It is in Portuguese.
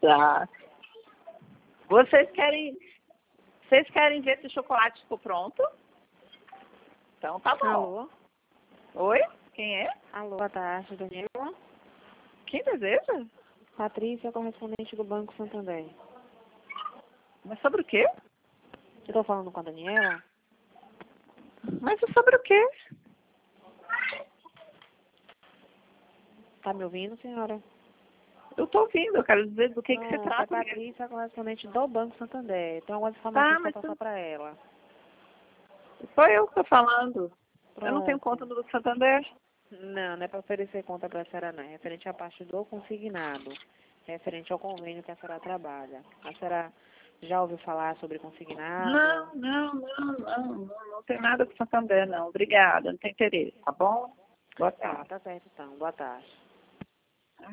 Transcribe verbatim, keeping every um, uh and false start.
Tá. Vocês querem, vocês querem ver se o chocolate ficou pronto? Então tá bom. Alô? Oi? Quem é? Alô, boa tarde, Daniela. Quem deseja? Patrícia, correspondente do Banco Santander. Mas sobre o quê? Eu estou falando com a Daniela? Mas é sobre o quê? Tá me ouvindo, senhora? Eu tô ouvindo, eu quero dizer do que, que se Não, trata. é Patrícia, correspondente do Banco Santander. Tem algumas informações Tá, para mas passar para ela. sou eu que tô falando. Pronto. Eu não tenho conta do Santander. Não, não é para oferecer conta para a senhora, não. É referente à parte do consignado. Referente ao convênio que a senhora trabalha. A senhora já ouviu falar sobre consignado? Não, não, não, não, não, não tem nada com Santander, não. Obrigada, não tem interesse, tá bom? Boa Tá, tarde. tá certo então. Boa tarde.